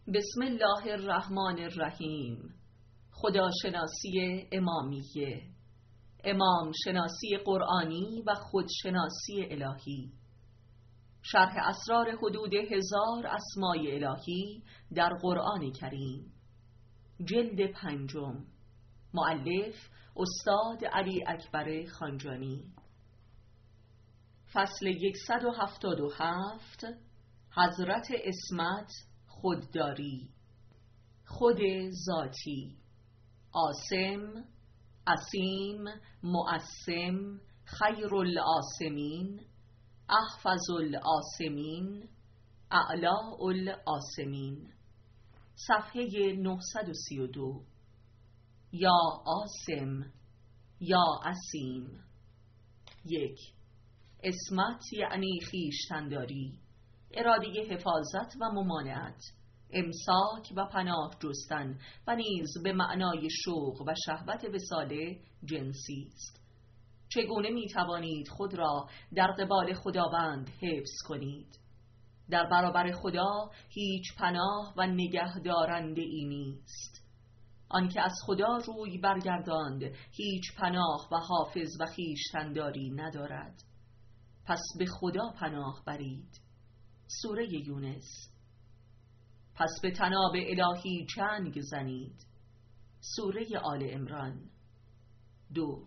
بسم الله الرحمن الرحیم. خداشناسی امامیه، امام شناسی قرآنی و خودشناسی الهی. شرح اسرار حدود 1000 اسمای الهی در قرآن کریم، جلد 5. مؤلف استاد علی اکبر خانجانی. فصل 177. حضرت عصمت، خودداری، خود ذاتی، عاصم، عصیم، معصم، خیر العاصمین، احفظ العاصمین، اعلاء العاصمین. صفحه 932. یا عاصم، یا عصیم. 1. عصمت یعنی خویشتن‌داری، اراده حفاظت و ممانعت، امساک و پناه جستن و نیز به معنای شوق و شهوت وصال جنسی است. چگونه می توانید خود را در قبال خداوند حفظ کنید؟ در برابر خدا هیچ پناه و نگهدارنده ای نیست. آنکه از خدا روی برگرداند هیچ پناه و حافظ و خویشتن‌داری ندارد. پس به خدا پناه برید. سوره یونس. پس به طناب الهی چنگ زنید. سوره آل عمران. 2.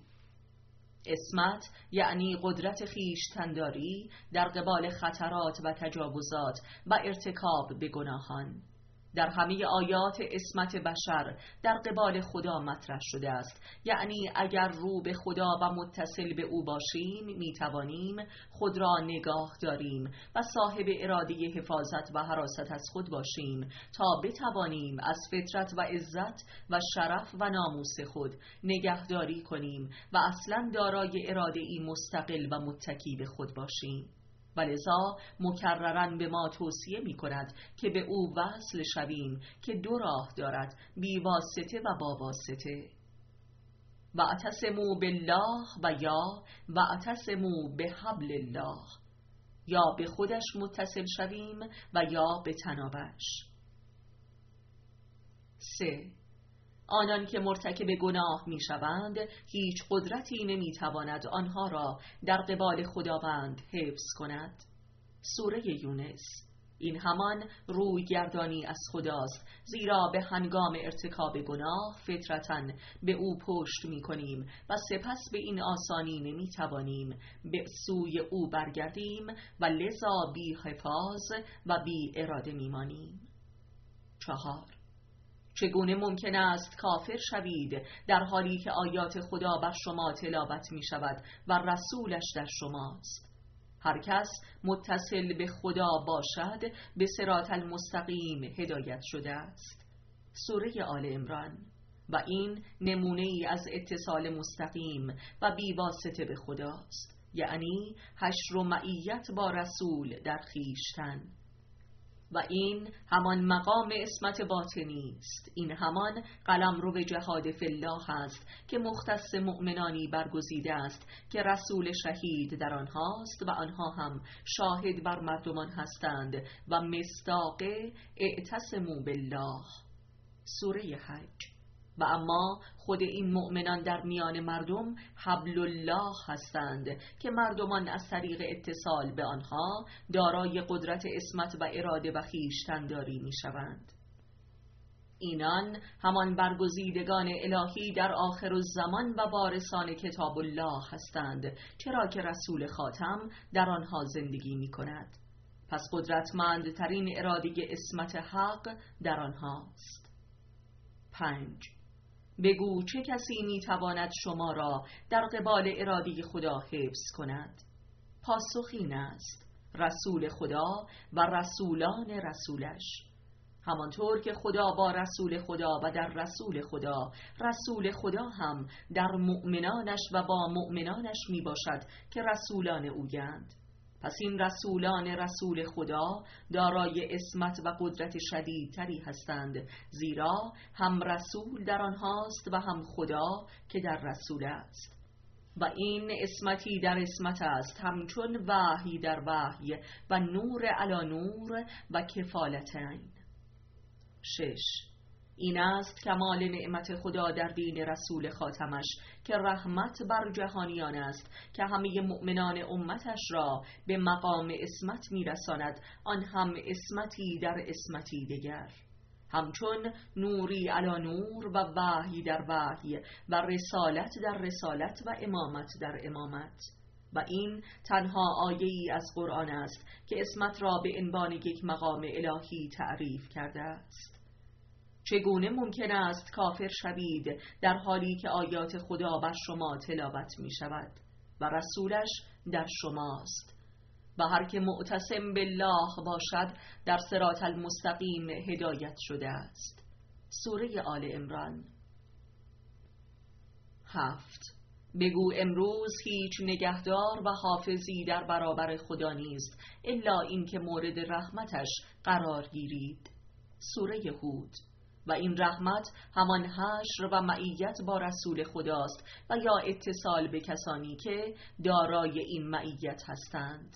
عصمت یعنی قدرت خویشتن‌داری در قبال خطرات و تجاوزات و ارتکاب به گناهان. در همه آیات عصمت بشر در قبال خدا مطرح شده است، یعنی اگر رو به خدا و متصل به او باشیم می توانیم خود را نگاه داریم و صاحب اراده حفاظت و حراست از خود باشیم تا بتوانیم از فطرت و عزت و شرف و ناموس خود نگهداری کنیم و اصلا دارای اراده ای مستقل و متکی به خود باشیم. ولذا مکرراً به ما توصیه می کند که به او وصل شویم که 2 راه دارد، بی واسطه و با واسطه. واعتصموا بالله و یا واعتصموا بحبل الله. یا به خودش متصل شویم و یا به طنابش. 3. آنان که مرتکب گناه می شوند هیچ قدرتی نمی تواند آنها را در قبال خداوند حفظ کند. سوره یونس. این همان روی گردانی از خداست، زیرا به هنگام ارتکاب گناه فطرتاً به او پشت می کنیم و سپس به این آسانی نمی توانیم به سوی او برگردیم و لذا بی حفاظ و بی اراده می مانیم. 4. چگونه ممکن است کافر شوید در حالی که آیات خدا بر شما تلاوت می شود و رسولش در شماست؟ هر کس متصل به خدا باشد به صراط المستقیم هدایت شده است. سوره آل عمران. و این نمونه ای از اتصال مستقیم و بی واسطه به خداست، یعنی حشر و معیت با رسول در خویشتن. و این همان مقام عصمت باطنی است. این همان قلمرو جهاد فی الله است که مختص مؤمنانی برگزیده است که رسول شهید در آنهاست و آنها هم شاهد بر مردمان هستند و مصداق اعتصموا بالله. سوره حج. و اما خود این مؤمنان در میان مردم حبل الله هستند که مردمان از طریق اتصال به آنها دارای قدرت عصمت و اراده و خویشتن‌داری می شوند. اینان همان برگزیدگان الهی در آخر الزمان و وارثان کتاب الله هستند، چرا که رسول خاتم در آنها زندگی می کند. پس قدرتمندترین اراده عصمت حق در آنهاست. 5. بگو چه کسی میتواند شما را در قبال اراده خدا حفظ کند؟ پاسخ این است: رسول خدا و رسولان رسولش. همانطور که خدا با رسول خدا و در رسول خدا، رسول خدا هم در مؤمنانش و با مؤمنانش می باشد که رسولان اویند. پس این رسولان رسول خدا دارای عصمت و قدرت شدیدتری هستند، زیرا هم رسول در آنهاست و هم خدا که در رسول است. و این عصمتی در عصمت است، همچون وحی در وحی و نور علی نور و کفالتین. 6. این است کمال نعمت خدا در دین رسول خاتمش که رحمت بر جهانیان است، که همه مؤمنان امتش را به مقام عصمت میرساند، آن هم عصمتی در عصمتی دیگر، همچون نوری علی نور و وحی در وحی و رسالت در رسالت و امامت در امامت. و این تنها آیه‌ای از قرآن است که عصمت را به عنوان یک مقام الهی تعریف کرده است. چگونه ممکن است کافر شوید در حالی که آیات خدا بر شما تلاوت می شود و رسولش در شماست و هر که معتصم بالله باشد در صراط المستقیم هدایت شده است. سوره آل عمران. 7. بگو امروز هیچ نگهدار و حافظی در برابر خدا نیست الا این که مورد رحمتش قرار گیرید. سوره هود. و این رحمت همان حشر و معیت با رسول خداست و یا اتصال به کسانی که دارای این معیت هستند.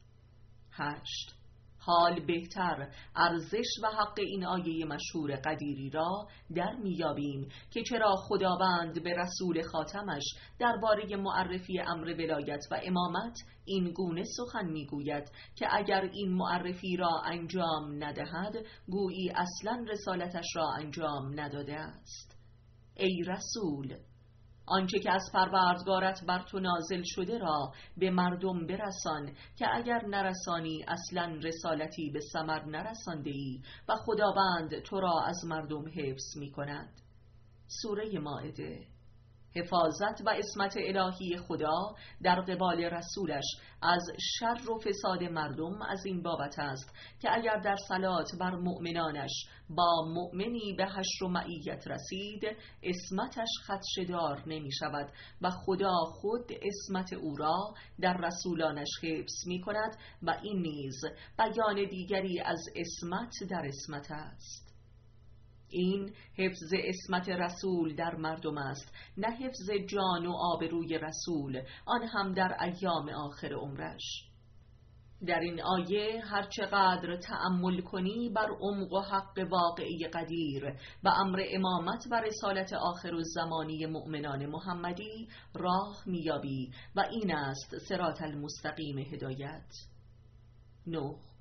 8. حال بهتر ارزش و حق این آیه مشهور قدیری را در میابیم که چرا خداوند به رسول خاتمش درباره معرفی امر ولایت و امامت این گونه سخن میگوید که اگر این معرفی را انجام ندهد گویی اصلا رسالتش را انجام نداده است. ای رسول، آنچه که از پروردگارت بر تو نازل شده را به مردم برسان که اگر نرسانی اصلا رسالتی به ثمر نرسانده‌ای و خداوند تو را از مردم حفظ می کند. سوره مائده. حفاظت و عصمت الهی خدا در قبال رسولش از شر و فساد مردم از این بابت است که اگر در صلات بر مؤمنانش با مؤمنی به حشر و معیت رسید عصمتش خدشه‌دار نمی شود و خدا خود عصمت او را در رسولانش حفظ می کند و این نیز بیان دیگری از عصمت در عصمت است. این حفظ عصمت رسول در مردم است، نه حفظ جان و آبروی رسول، آن هم در ایام آخر عمرش. در این آیه هرچقدر تأمل کنی بر عمق و حق واقعی قدیر و امر امامت و رسالت آخر الزمانی مؤمنان محمدی راه میابی و این است صراط المستقیم هدایت. 9.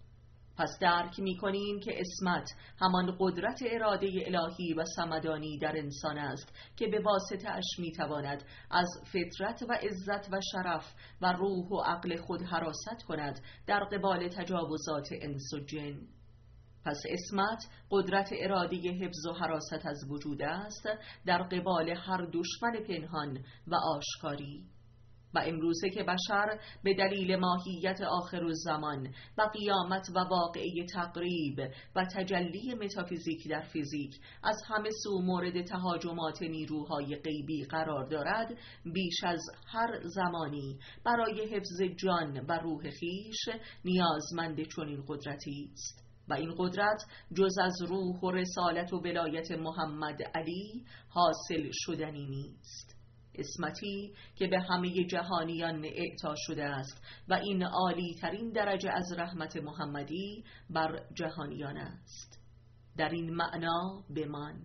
پس درک می‌کنیم که عصمت همان قدرت اراده الهی و صمدانی در انسان است که به واسطه اش می‌تواند از فطرت و عزت و شرف و روح و عقل خود حراست کند در قبال تجاوزات انس و جن. پس عصمت قدرت اراده حفظ و حراست از وجود است در قبال هر دشمن پنهان و آشکاری. و امروزه که بشر به دلیل ماهیت آخر الزمان و قیامت و واقعه تقریب و تجلی متافیزیک در فیزیک از همه سو مورد تهاجمات نیروهای غیبی قرار دارد، بیش از هر زمانی برای حفظ جان و روح خیش نیازمند چنین قدرتی است. و این قدرت جز از روح و رسالت و ولایت محمد علی حاصل شدنی نیست. عصمتی که به همه جهانیان اعطا شده است و این عالی ترین درجه از رحمت محمدی بر جهانیان است. در این معنا بمان.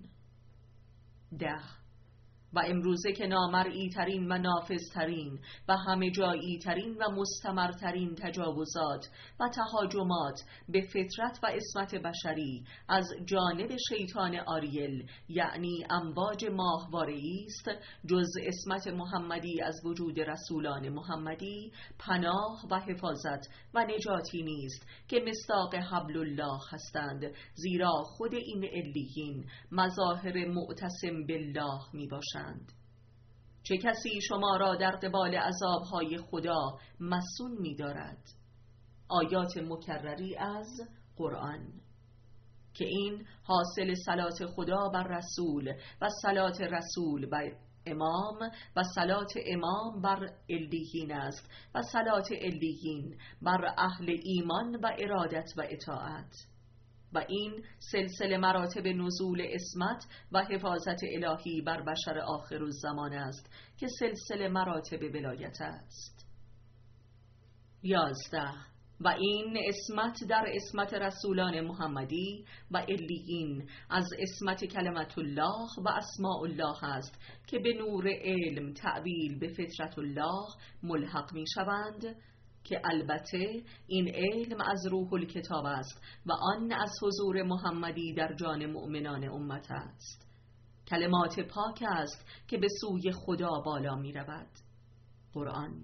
10. و امروزه که نامرئی ترین و نافذ ترین و همه جایی ترین و مستمر ترین تجاوزات و تهاجمات به فطرت و عصمت بشری از جانب شیطان آریل یعنی امواج ماهواره‌ای است، جز عصمت محمدی از وجود رسولان محمدی پناه و حفاظت و نجاتی نیست که مصداق حبل الله هستند، زیرا خود این علیین مظاهر معتصم بالله می باشند. چه کسی شما را در قبال عذابهای خدا مسون می دارد؟ آیات مکرری از قرآن که این حاصل صلات خدا بر رسول و صلات رسول بر امام و صلات امام بر علیین است و صلات علیین بر اهل ایمان و ارادت و اطاعت. و این سلسله مراتب نزول عصمت و حفاظت الهی بر بشر آخر الزمان است که سلسله مراتب ولایت است. 11. و این عصمت در عصمت رسولان محمدی و علیین از عصمت کلمت الله و اسماء الله است که به نور علم تعبیل به فطرت الله ملحق می شوند، که البته این علم از روح الکتاب است و آن از حضور محمدی در جان مؤمنان امت است. کلمات پاک است که به سوی خدا بالا می رود. قرآن.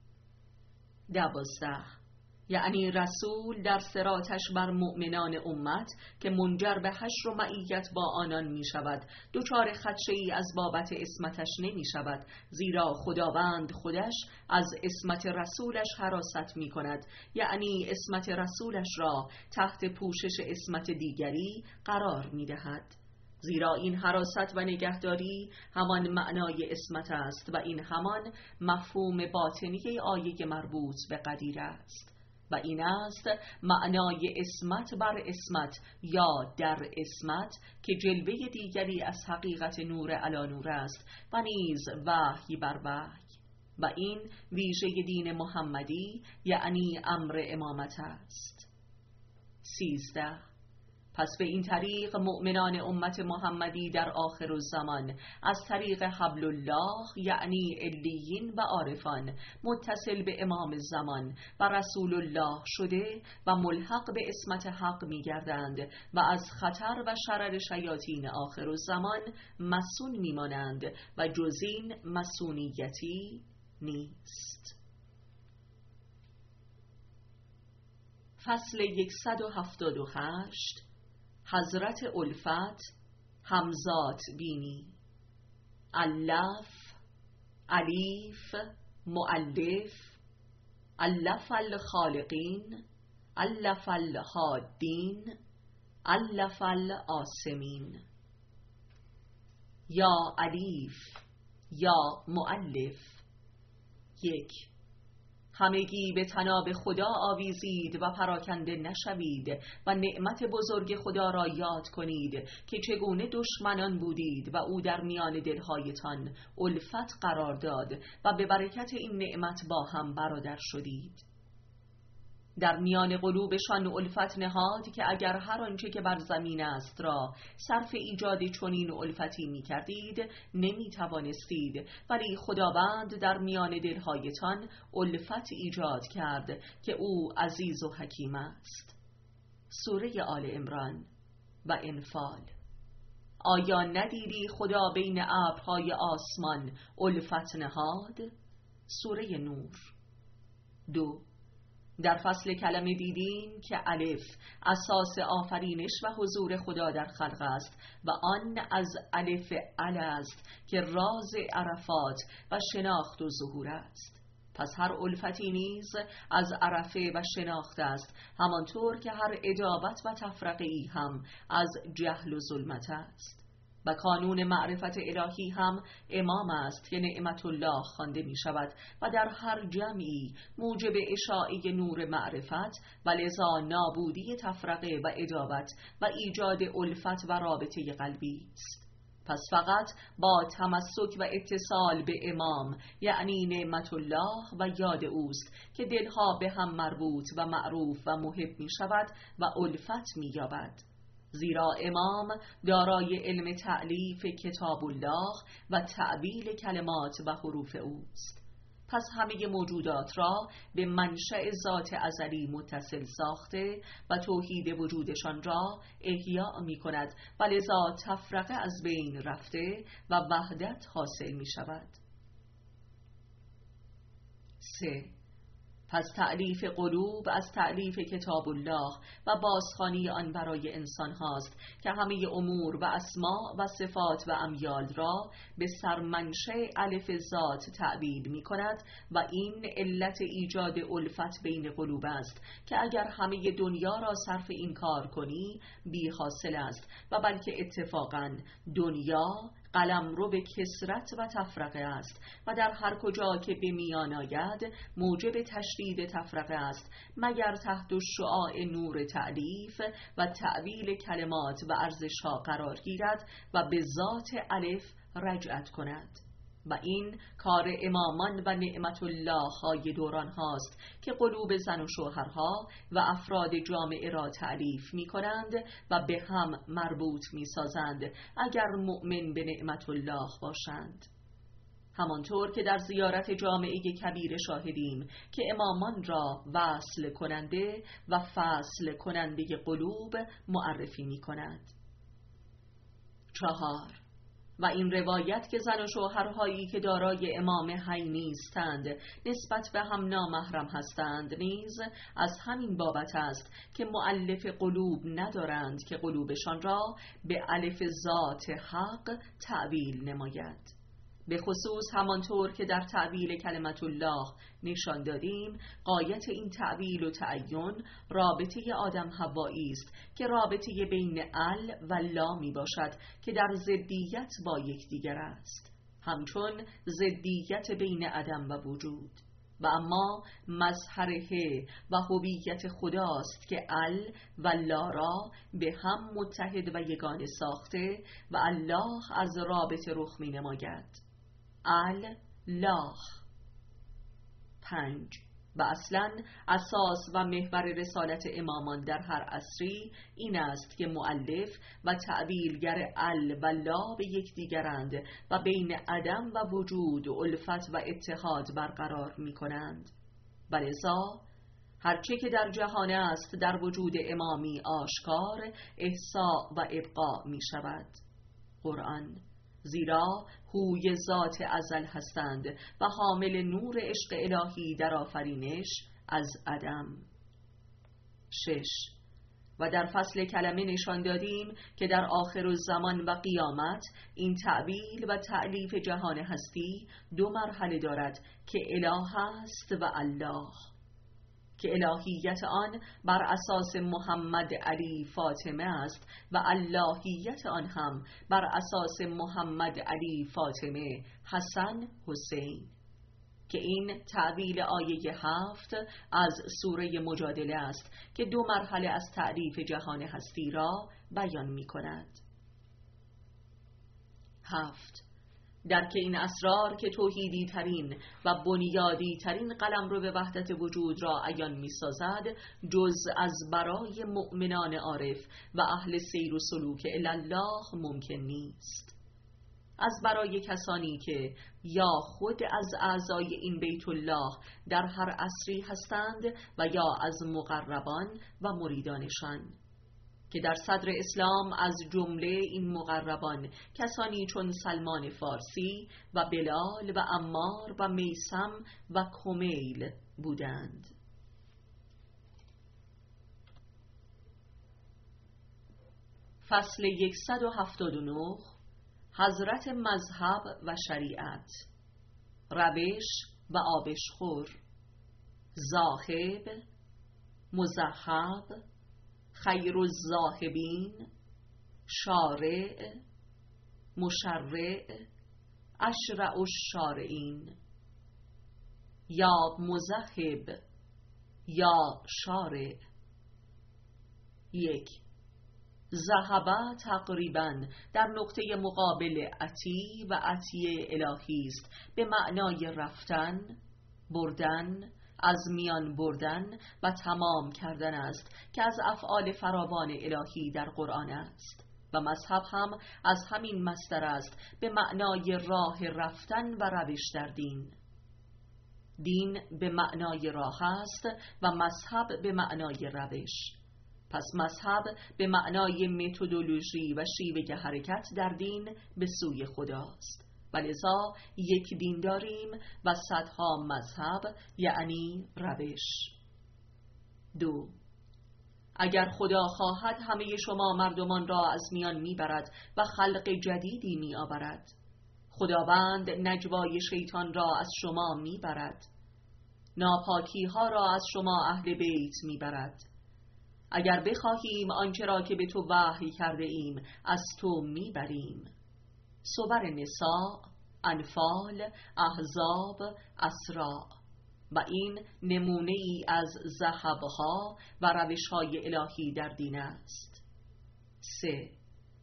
12. یعنی رسول در صراطش بر مؤمنان امت که منجر به حشر و معیت با آنان می شود دچار خدشه‌ای از بابت عصمتش نمی شود، زیرا خداوند خودش از عصمت رسولش حراست می کند، یعنی عصمت رسولش را تحت پوشش عصمت دیگری قرار می دهد. زیرا این حراست و نگهداری همان معنای عصمت است و این همان مفهوم باطنی آیه مربوط به قدیر است و این است معنای عصمت بر عصمت یا در عصمت که جلوه دیگری از حقیقت نور علی نور است و نیز وحی بر وحی و این ویژه دین محمدی یعنی امر امامت است. 13. پس به این طریق مؤمنان امت محمدی در آخر الزمان از طریق حبل الله یعنی علیین و عارفان متصل به امام زمان و رسول الله شده و ملحق به عصمت حق می گردند و از خطر و شرر شیاطین آخر الزمان مسون می مانند و جز این مسونیتی نیست. فصل 178. حضرت الفت همزات بینی. الف، الیف، مؤلف، الف الخالقین، الف الحادین، الف العاصمین. یا الیف، یا مؤلف. 1. همگی به طناب خدا آویزید و پراکنده نشوید و نعمت بزرگ خدا را یاد کنید که چگونه دشمنان بودید و او در میان دلهایتان الفت قرار داد و به برکت این نعمت با هم برادر شدید. در میان قلوبشان الفت نهاد که اگر هر آنچه که بر زمین است را صرف ایجاد چنین الفتی می کردید نمی توانستید، ولی خداوند در میان دلهایتان الفت ایجاد کرد که او عزیز و حکیم است. سوره آل عمران و انفال. آیا ندیدی خدا بین ابرهای آسمان الفت نهاد؟ سوره نور. 2. در فصل کلمه دیدیم که الف اساس آفرینش و حضور خدا در خلق است و آن از الف ال است که راز عرفات و شناخت و ظهور است. پس هر الفتی نیز از عرفه و شناخت است، همانطور که هر ادابت و تفرقه‌ای هم از جهل و ظلمت است. و کانون معرفت الهی هم امام است که نعمت الله خوانده می شود و در هر جمعی موجب اشاعه نور معرفت و لذا نابودی تفرقه و ادابت و ایجاد الفت و رابطه قلبی است. پس فقط با تمسک و اتصال به امام یعنی نعمت الله و یاد اوست که دلها به هم مربوط و معروف و محب می شود و الفت می یابد. زیرا امام دارای علم تألیف کتاب الله و تعبیل کلمات و حروف اوست. پس همه موجودات را به منشأ ذات ازلی متصل ساخته و توحید وجودشان را احیا می کند و لذا تفرقه از بین رفته و وحدت حاصل می شود. 3. پس تألیف قلوب از تألیف کتاب الله و بازخوانی آن برای انسان هاست که همه امور و اسماء و صفات و امیال را به سرمنشأ الف ذات تعبیر می کند و این علت ایجاد الفت بین قلوب است که اگر همه دنیا را صرف این کار کنی بی حاصل است و بلکه اتفاقاً دنیا قلمرو به کثرت و تفرقه است و در هر کجا که به میان آید موجب تشدید تفرقه است مگر تحت شعاع نور تألیف و تعبیل کلمات و ارزشها قرار گیرد و به ذات الف رجعت کند. و این کار امامان و نعمت الله های دوران هاست که قلوب زن و شوهرها و افراد جامعه را تعریف می کنند و به هم مربوط می سازند اگر مؤمن به نعمت الله باشند. همانطور که در زیارت جامعه کبیر شاهدیم که امامان را وصل کننده و فصل کننده قلوب معرفی می کند. 4. و این روایت که زن و شوهرهایی که دارای امام حی نیستند نسبت به هم نامحرم هستند نیز از همین بابت است که مؤلف قلوب ندارند که قلوبشان را به الف ذات حق تأویل نماید. به خصوص همانطور که در تأویل کلمت الله نشان دادیم، غایت این تأویل و تعین رابطه آدم حوایی است که رابطه بین ال و لا می باشد که در ضدیت با یکدیگر است، همچون ضدیت بین عدم و وجود. و اما مظهر ه و هویت خداست که ال و لا را به هم متحد و یگانه ساخته و الله از رابطه رخ می نماید. الله. 5. و اصلا اساس و محور رسالت امامان در هر عصری این است که مؤلف و تعبیرگر ال و لا به یکدیگرند و بین عدم و وجود الفت و اتحاد برقرار می کنند. ولذا هرچه که در جهان است در وجود امامی آشکار، احصاء و ابقاء می شود. قرآن. زیرا هوی ذات ازل هستند و حامل نور عشق الهی در آفرینش از عدم. 6. و در فصل کلمه نشان دادیم که در آخر الزمان و قیامت این تعبیل و تألیف جهان هستی 2 مرحله دارد که اله است و الله، که الهیت آن بر اساس محمد علی فاطمه است و اللهیت آن هم بر اساس محمد علی فاطمه حسن حسین، که این تعبیل آیه 7 از سوره مجادله است که 2 مرحله از تعریف جهان هستی را بیان می کند. 7. در که این اسرار که توحیدی ترین و بنیادی ترین قلمرو به وحدت وجود را عیان می سازد جز از برای مؤمنان عارف و اهل سیر و سلوک الله ممکن نیست. از برای کسانی که یا خود از اعضای این بیت الله در هر عصری هستند و یا از مقربان و مریدانشان، که در صدر اسلام از جمله این مقربان کسانی چون سلمان فارسی و بلال و عمار و میثم و کمیل بودند. فصل 179. حضرت مذهب و شریعت. روش و آبشخور. زاهب، مذهب، خیر الزاهبین، شارع، مشرع، اشرع الشارعین. یا مذهب یا شارع. 1. ذهب تقریبا در نقطه مقابل اتی و عطیه الهی است به معنای رفتن، بردن، از میان بردن و تمام کردن است که از افعال فراوان الهی در قرآن است. و مذهب هم از همین مصدر است به معنای راه رفتن و روش در دین. دین به معنای راه است و مذهب به معنای روش. پس مذهب به معنای متدولوژی و شیوه حرکت در دین به سوی خداست. ولذا یک دین داریم و صدها مذهب، یعنی روش. 2. اگر خدا خواهد همه شما مردمان را از میان میبرد و خلق جدیدی می آورد. خداوند نجوای شیطان را از شما میبرد، ناپاکی ها را از شما اهل بیت میبرد. اگر بخواهیم آنچه را که به تو وحی کرده ایم از تو میبریم. صور نساء، انفال، احزاب، اسراء. و این نمونه ای از ذهبها و روشهای الهی در دین است. 3.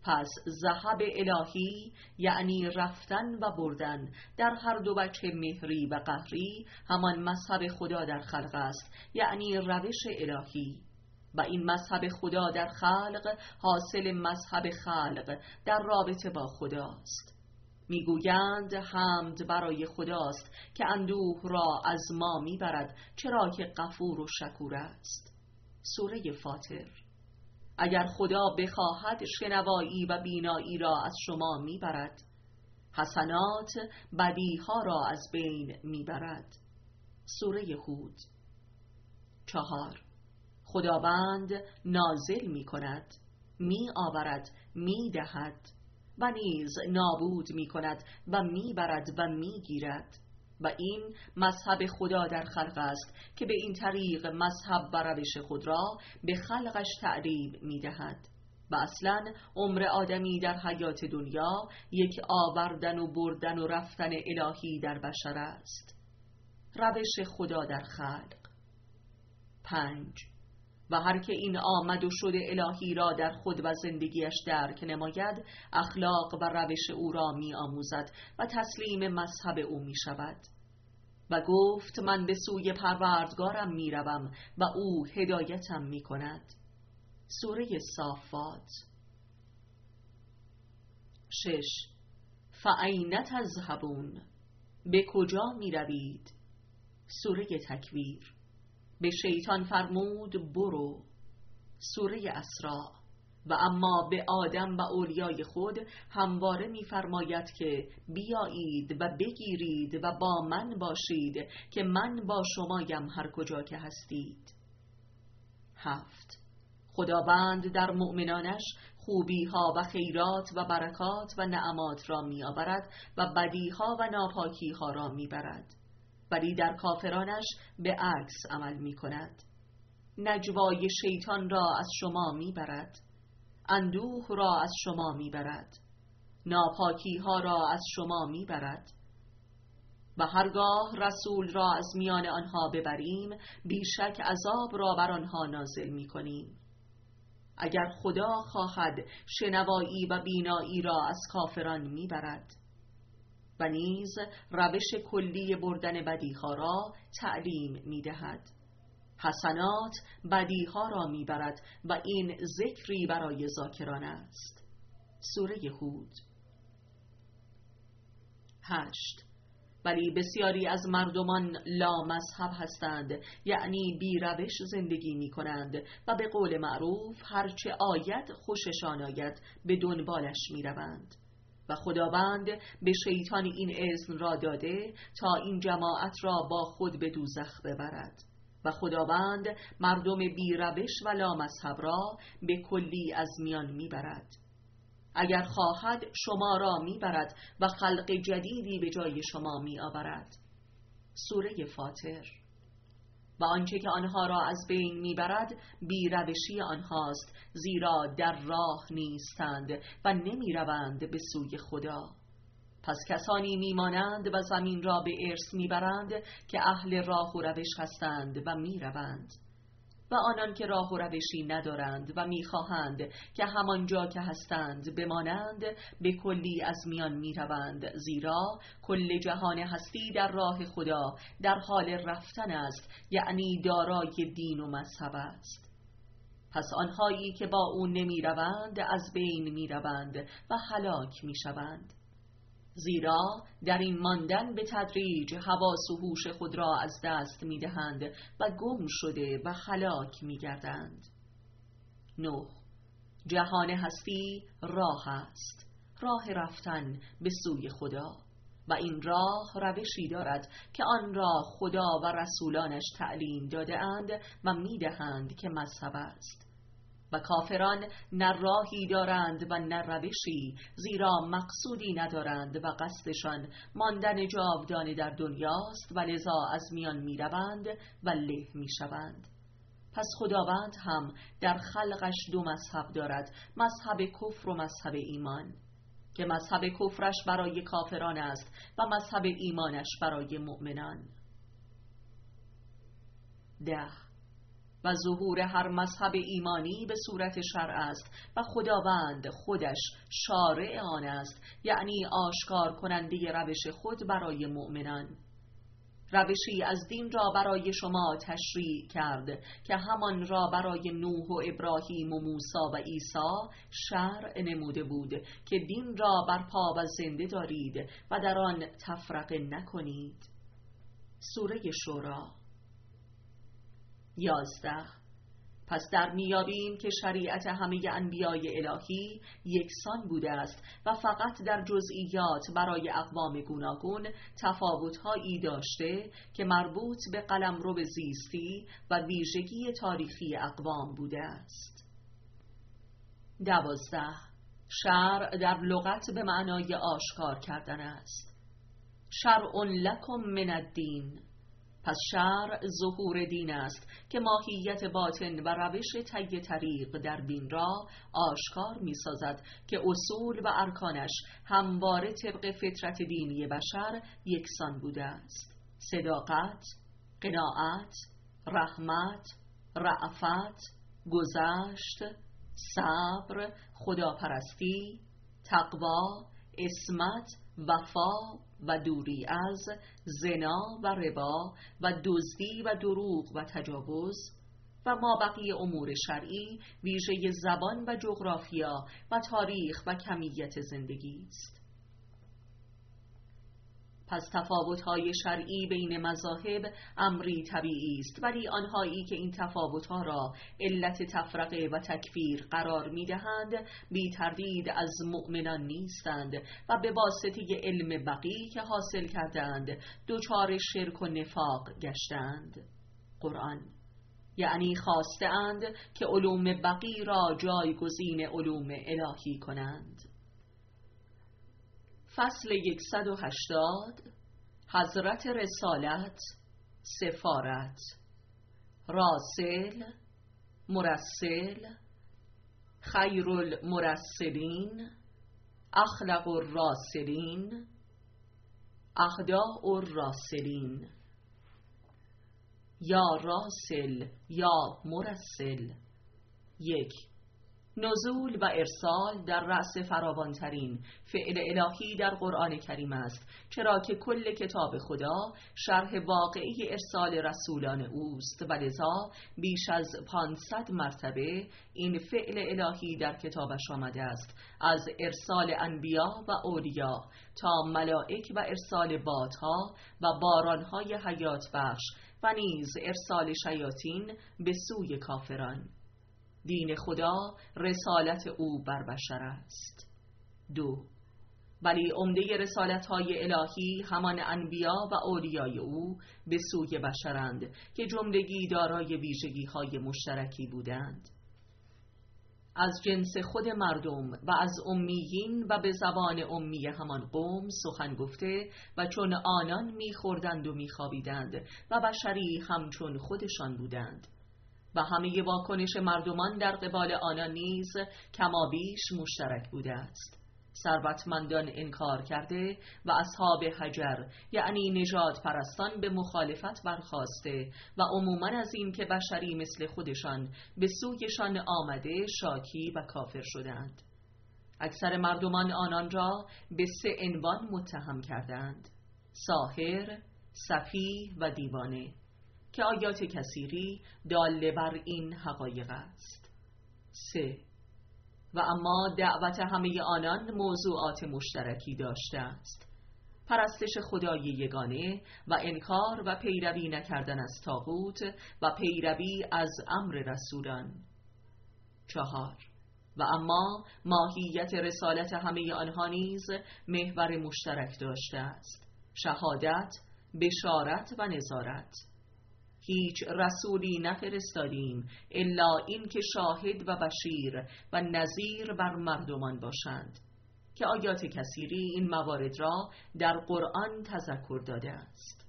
پس ذهب الهی یعنی رفتن و بردن در هر دو وجه مهری و قهری همان مذهب خدا در خلق است، یعنی روش الهی. و این مذهب خدا در خلق حاصل مذهب خلق در رابطه با خداست. میگویند حمد برای خداست که اندوه را از ما میبرد، چرا که غفور و شکور است. سوره فاطر. اگر خدا بخواهد شنوایی و بینایی را از شما میبرد، حسنات بدیها را از بین میبرد. سوره هود. 4. خداوند نازل می کند، می آورد، می دهد و نیز نابود می کند و می برد و می گیرد. و این مذهب خدا در خلق است که به این طریق مذهب و روش خود را به خلقش تعلیم می دهد. و اصلا عمر آدمی در حیات دنیا یک آوردن و بردن و رفتن الهی در بشر است. روش خدا در خلق. 5. و هر که این آمد و شد الهی را در خود و زندگیش درک نماید، اخلاق و روش او را می آموزد و تسلیم مذهب او می شود. و گفت من به سوی پروردگارم می روم و او هدایتم می کند. سوره صافات. 6. فأین تذهبون، به کجا می روید؟ سوره تکویر. به شیطان فرمود برو. سوره اسراء. و اما به آدم و اولیای خود همواره می‌فرماید که بیایید و بگیرید و با من باشید که من با شمایم هر کجا که هستید. 7. خداوند در مؤمنانش خوبی‌ها و خیرات و برکات و نعمات را می‌آورد و بدی‌ها و ناپاکی‌ها را می‌برد، ولی در کافرانش به عکس عمل می کند. نجوای شیطان را از شما می برد، اندوه را از شما می برد، ناپاکی ها را از شما می برد. و هرگاه رسول را از میان آنها ببریم، بیشک عذاب را بر آنها نازل می کنیم. اگر خدا خواهد شنوایی و بینایی را از کافران می برد و نیز روش کلی بردن بدیها را تعلیم می دهد. حسنات بدیها را می برد و این ذکری برای ذاکران است. سوره هود. 8. ولی بسیاری از مردمان لا مذهب هستند، یعنی بی روش زندگی می کنند و به قول معروف هرچه آید خوششان آید به دنبالش می روند. و خداوند به شیطان این اذن را داده تا این جماعت را با خود به دوزخ ببرد. و خداوند مردم بی روش و لامذهب را به کلی از میان میبرد. اگر خواهد شما را میبرد و خلق جدیدی به جای شما میآورد. سوره فاطر. و آنچه که آنها را از بین میبرد بی روشی آنهاست، زیرا در راه نیستند و نمیروند به سوی خدا. پس کسانی میمانند و زمین را به ارث میبرند که اهل راه و روش هستند و میروند. و آنان که راه و روشی ندارند و میخواهند که همانجا که هستند بمانند، به کلی از میان میروند، زیرا کل جهان هستی در راه خدا در حال رفتن است، یعنی دارای دین و مذهب است. پس آنهایی که با او نمیروند از بین میروند و هلاک میشوند، زیرا در این ماندن به تدریج حواس و هوش خود را از دست میدهند و گم شده و هلاک میگردند. 9. جهان هستی راه است، راه رفتن به سوی خدا، و این راه روشی دارد که آن را خدا و رسولانش تعلیم داده اند و میدهند که مذهب است. و کافران نه راهی دارند و نه روشی، زیرا مقصودی ندارند و قصدشان ماندن جاودانه در دنیاست و لذا از میان میروند و له میشوند. پس خداوند هم در خلقش دو مذهب دارد، مذهب کفر و مذهب ایمان، که مذهب کفرش برای کافران است و مذهب ایمانش برای مؤمنان. 10. و ظهور هر مذهب ایمانی به صورت شرع است و خداوند خودش شارع آن است، یعنی آشکار کننده روش خود برای مؤمنان. روشی از دین را برای شما تشریع کرد که همان را برای نوح و ابراهیم و موسی و عیسی شرع نموده بود که دین را برپا و زنده دارید و در آن تفرقه نکنید. سوره شورا. 11. پس در میابیم که شریعت همه انبیای الهی یکسان بوده است و فقط در جزئیات برای اقوام گوناگون تفاوت‌هایی داشته که مربوط به قلمرو زیستی و ویژگی تاریخی اقوام بوده است. 12. شرع در لغت به معنای آشکار کردن است. شرع لکم من الدین. پس شرع ظهور دین است که ماهیت باطن و روش طی طریق در دین را آشکار می سازد که اصول و ارکانش همواره طبق فطرت دینی بشر یکسان بوده است: صداقت، قناعت، رحمت، رأفت، گذشت، صبر، خداپرستی، تقوا، عصمت، وفا و دوری از زنا و ربا و دزدی و دروغ و تجاوز و ما بقیه امور شرعی ویژه زبان و جغرافیا و تاریخ و کمیت زندگی است. پس تفاوت‌های شرعی بین مذاهب امری طبیعی است، ولی آنهایی که این تفاوت‌ها را علت تفرقه و تکفیر قرار می‌دهند بی تردید از مؤمنان نیستند و به واسطه علم بقی که حاصل کردند دچار شرک و نفاق گشتند. قرآن. یعنی خواستند که علوم بقی را جایگزین علوم الهی کنند. فصل 180. حضرت رسالت، سفارت، راسل، مرسل، خیر المرسلین، اخلق الراسلین، اهداء الراسلین. یا راسل یا مرسل. 1. نزول و ارسال در رأس فراوانترین فعل الهی در قرآن کریم است، چرا که کل کتاب خدا شرح واقعی ارسال رسولان اوست و لذا بیش از 500 مرتبه این فعل الهی در کتابش آمده است، از ارسال انبیا و اولیا تا ملائک و ارسال بادها و بارانهای حیات بخش و نیز ارسال شیاطین به سوی کافران. دین خدا رسالت او بر بشر است. 2. ولی عمده رسالت‌های الهی همان انبیا و اولیای او به سوی بشرند که جملگی دارای ویژگی‌های مشترکی بودند. از جنس خود مردم و از امیین و به زبان امی همان قوم سخن گفته و چون آنان می‌خوردند و می‌خوابیدند و بشری همچون خودشان بودند و همه واکنش مردمان در قبال آنان نیز کمابیش مشترک بوده است. ثروتمندان انکار کرده و اصحاب حجر یعنی نژاد پرستان به مخالفت برخاسته و عموماً از این که بشری مثل خودشان به سویشان آمده شاکی و کافر شدند. اکثر مردمان آنان را به 3 عنوان متهم کردند: ساحر، سفیه و دیوانه، که آیات کثیری داله بر این حقایق است. 3. و اما دعوت همه آنان موضوعات مشترکی داشته است: پرستش خدای یگانه و انکار و پیروی نکردن از طاغوت و پیروی از امر رسولان. 4. و اما ماهیت رسالت همه آنها نیز محور مشترک داشته است: شهادت، بشارت و نظارت. هیچ رسولی نفرستادیم الا این که شاهد و بشیر و نذیر بر مردمان باشند، که آیات کثیری این موارد را در قرآن تذکر داده است.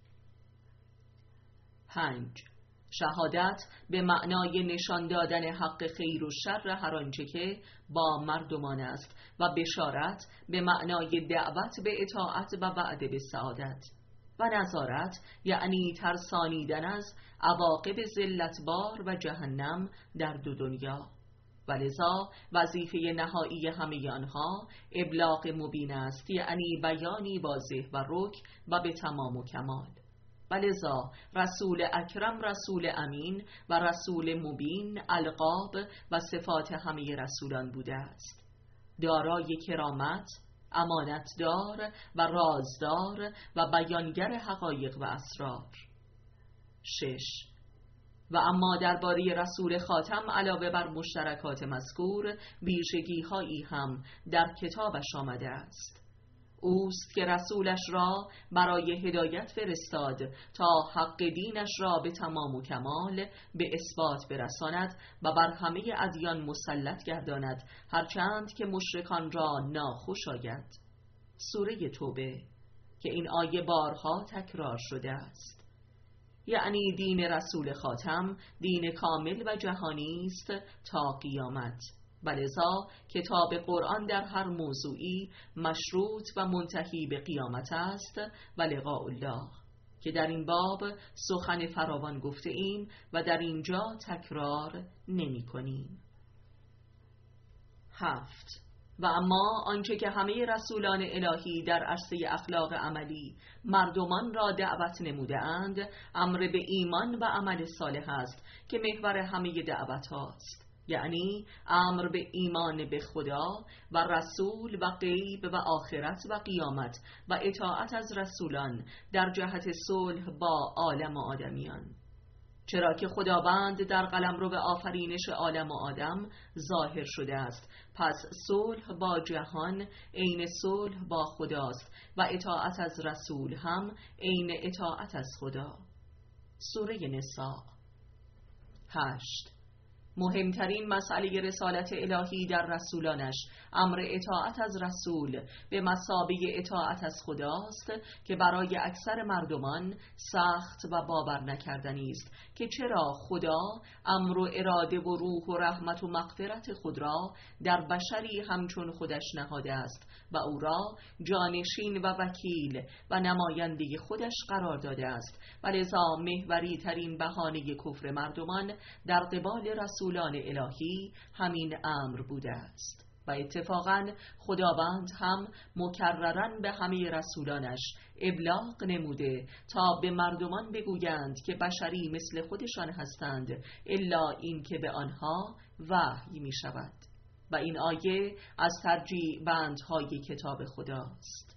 5. شهادت به معنای نشان دادن حق خیر و شر هر آنچه که با مردمان است و بشارت به معنای دعوت به اطاعت و وعده به سعادت. و نظارت یعنی ترسانیدن از عواقب ذلتبار و جهنم در دو دنیا، و لذا وظیفه نهایی همه آنها ابلاغ مبین است، یعنی بیانی واضح و رک و به تمام و کمال. و لذا رسول اکرم رسول امین و رسول مبین القاب و صفات همه رسولان بوده است: دارای کرامت، امانتدار و رازدار و بیانگر حقایق و اسرار. 6. و اما درباره رسول خاتم علاوه بر مشترکات مذکور ویژگی هایی هم در کتابش آمده است. اوست که رسولش را برای هدایت فرستاد تا حق دینش را به تمام و کمال به اثبات برساند و بر همه ادیان مسلط گرداند، هرچند که مشرکان را ناخوش آید. سوره توبه که این آیه بارها تکرار شده است. یعنی دین رسول خاتم دین کامل و جهانی است تا قیامت، و لذا کتاب قرآن در هر موضوعی مشروط و منتهی به قیامت است و لقاء الله، که در این باب سخن فراوان گفته ایم و در اینجا تکرار نمی کنیم. 7. و اما آنچه که همه رسولان الهی در عرصه اخلاق عملی مردمان را دعوت نموده اند، امر به ایمان و عمل صالح است که محور همه دعوت هاست، یعنی امر به ایمان به خدا و رسول و غیب و آخرت و قیامت و اطاعت از رسولان در جهت صلح با عالم و آدمیان. چرا که خداوند در قلمرو آفرینش عالم و آدم ظاهر شده است، پس صلح با جهان عین صلح با خداست و اطاعت از رسول هم عین اطاعت از خدا. سوره نساء. 8. مهمترین مسئله رسالت الهی در رسولانش امر اطاعت از رسول به مثابه اطاعت از خداست، که برای اکثر مردمان سخت و باور نکردنی است که چرا خدا امر و اراده و روح و رحمت و مغفرت خود را در بشری همچون خودش نهاده است و او را جانشین و وکیل و نماینده خودش قرار داده است، و لذا محوری ترین بهانه کفر مردمان در قبال رسولان الهی همین امر بوده است. و اتفاقاً خداوند هم مکرراً به همه رسولانش ابلاغ نموده تا به مردمان بگویند که بشری مثل خودشان هستند، الا این که به آنها وحی می شود. و این آیه از ترجیع بندهای کتاب خداست.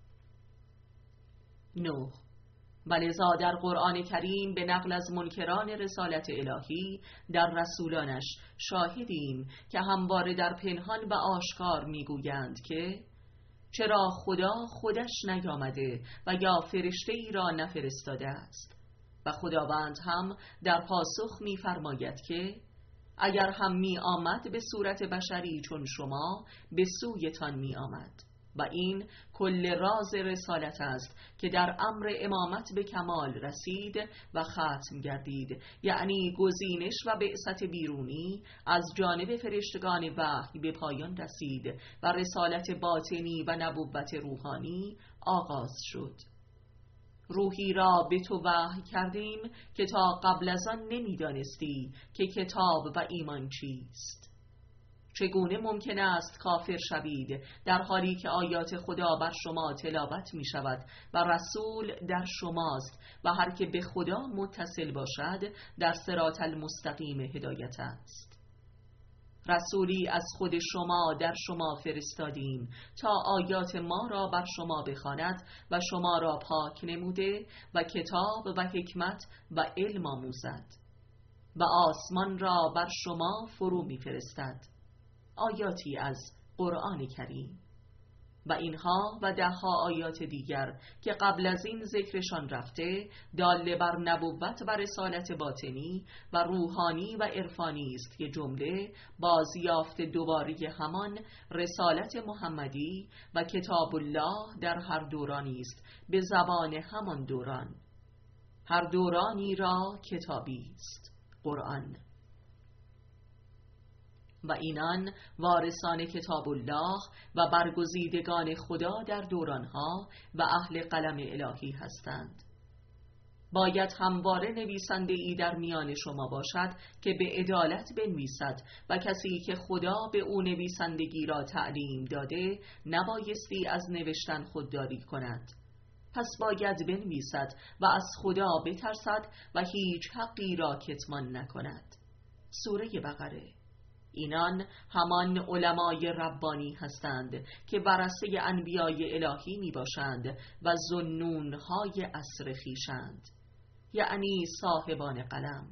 9. ولذا در قرآن کریم به نقل از منکران رسالت الهی در رسولانش شاهدیم که همواره در پنهان و آشکار میگویند که چرا خدا خودش نیامده و یا فرشته ای را نفرستاده است. و خداوند هم در پاسخ میفرماید که اگر هم می آمد به صورت بشری چون شما به سویتان می آمد. و این کل راز رسالت است که در امر امامت به کمال رسید و ختم گردید، یعنی گزینش و بعثت بیرونی از جانب فرشتگان وحی به پایان رسید و رسالت باطنی و نبوت روحانی آغاز شد. روحی را به تو وحی کردیم که تا قبل از آن نمی‌دانستی که کتاب و ایمان چیست. چگونه ممکن است کافر شوید در حالی که آیات خدا بر شما تلاوت می شود و رسول در شماست و هر که به خدا متصل باشد در صراط المستقیم هدایت است. رسولی از خود شما در شما فرستادیم تا آیات ما را بر شما بخواند و شما را پاک نموده و کتاب و حکمت و علم آموزد و آسمان را بر شما فرو می فرستد. آیاتی از قرآن کریم. و اینها و دهها آیات دیگر که قبل از این ذکرشان رفته دال بر نبوت و رسالت باطنی و روحانی و عرفانی است که جمله بازیافت دوباره همان رسالت محمدی و کتاب الله در هر دورانی است به زبان همان دوران. هر دورانی را کتابی است، قرآن. و اینان وارثان کتاب الله و برگزیدگان خدا در دورانها و اهل قلم الهی هستند. باید همواره نویسنده ای در میان شما باشد که به عدالت بنویسد و کسی که خدا به او نویسندگی را تعلیم داده نبایستی از نوشتن خودداری کند. پس باید بنویسد و از خدا بترسد و هیچ حقی را کتمان نکند. سوره بقره. اینان همان علمای ربانی هستند که ورثه انبیای الهی می باشند و ذوالنون‌های عصر خویشند، یعنی صاحبان قلم.